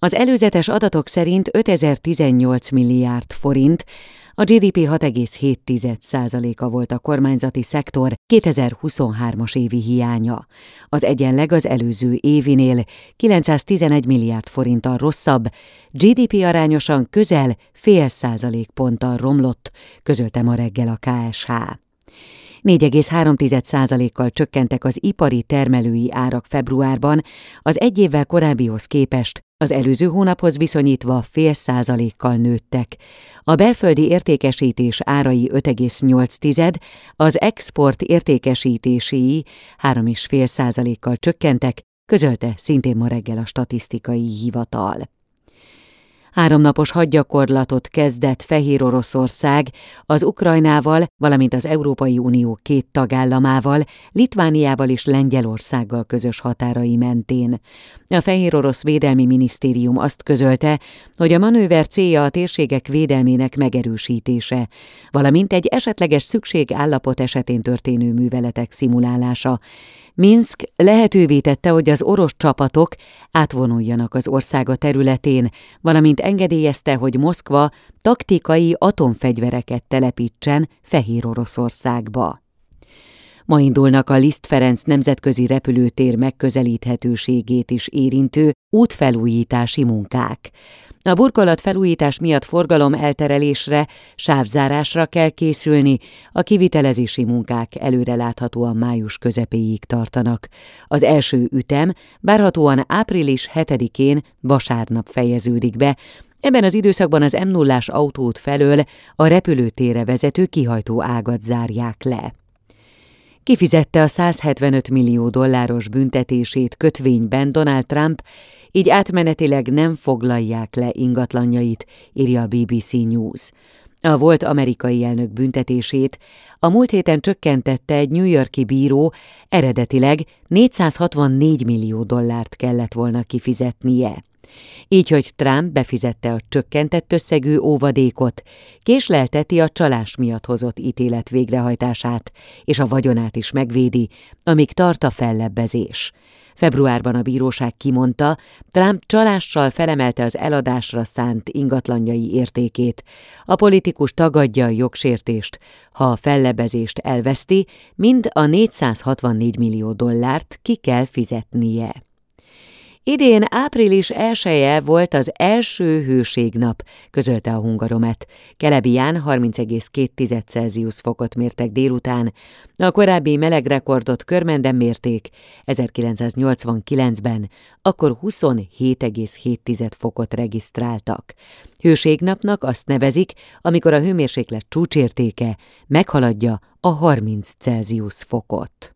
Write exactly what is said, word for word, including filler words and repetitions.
Az előzetes adatok szerint ötezer-tizennyolc milliárd forint, a gé dé pé hat egész hét százaléka volt a kormányzati szektor kétezer-huszonhármas évi hiánya. Az egyenleg az előző évinél kilencszáztizenegy milliárd forinttal rosszabb, gé dé pé arányosan közel fél százalékponttal romlott, közölte ma reggel a ká es há. négy egész három százalékkal csökkentek az ipari termelői árak februárban, az egy évvel korábbihoz képest, az előző hónaphoz viszonyítva fél százalékkal nőttek. A belföldi értékesítés árai öt egész nyolc, az export értékesítési három egész öt százalékkal csökkentek, közölte szintén ma reggel a statisztikai hivatal. Háromnapos hadgyakorlatot kezdett Fehéroroszország az Ukrajnával, valamint az Európai Unió két tagállamával, Litvániával és Lengyelországgal közös határai mentén. A Fehérorosz Védelmi Minisztérium azt közölte, hogy a manőver célja a térségek védelmének megerősítése, valamint egy esetleges szükségállapot esetén történő műveletek szimulálása. Minszk lehetővé tette, hogy az orosz csapatok átvonuljanak az országa területén, valamint engedélyezte, hogy Moszkva taktikai atomfegyvereket telepítsen Fehéroroszországba. Ma indulnak a Liszt Ferenc nemzetközi repülőtér megközelíthetőségét is érintő útfelújítási munkák. A burkolat felújítás miatt forgalom elterelésre, sávzárásra kell készülni, a kivitelezési munkák előreláthatóan május közepéig tartanak. Az első ütem várhatóan április hetedikén vasárnap fejeződik be. Ebben az időszakban az em nullás autóút felől a repülőtérre vezető kihajtó ágat zárják le. Kifizette a száz hetvenöt millió dolláros büntetését kötvényben Donald Trump, így átmenetileg nem foglalják le ingatlanjait, írja a bé bé cé News. A volt amerikai elnök büntetését a múlt héten csökkentette egy New York-i bíró, eredetileg négyszázhatvannégy millió dollárt kellett volna kifizetnie. Így, hogy Trump befizette a csökkentett összegű óvadékot, késlelteti a csalás miatt hozott ítélet végrehajtását, és a vagyonát is megvédi, amíg tart a fellebbezés. Februárban a bíróság kimondta, Trump csalással felemelte az eladásra szánt ingatlanjai értékét. A politikus tagadja a jogsértést, ha a fellebbezést elveszti, mind a négyszázhatvannégy millió dollárt ki kell fizetnie. Idén április elseje volt az első hőségnap, közölte a Hungaromet. Kelebiján harminc egész két Celsius fokot mértek délután, a korábbi melegrekordot Körmenden mérték ezerkilencszáznyolcvankilencben, akkor huszonhét egész hét fokot regisztráltak. Hőségnapnak azt nevezik, amikor a hőmérséklet csúcsértéke meghaladja a harminc Celsius fokot.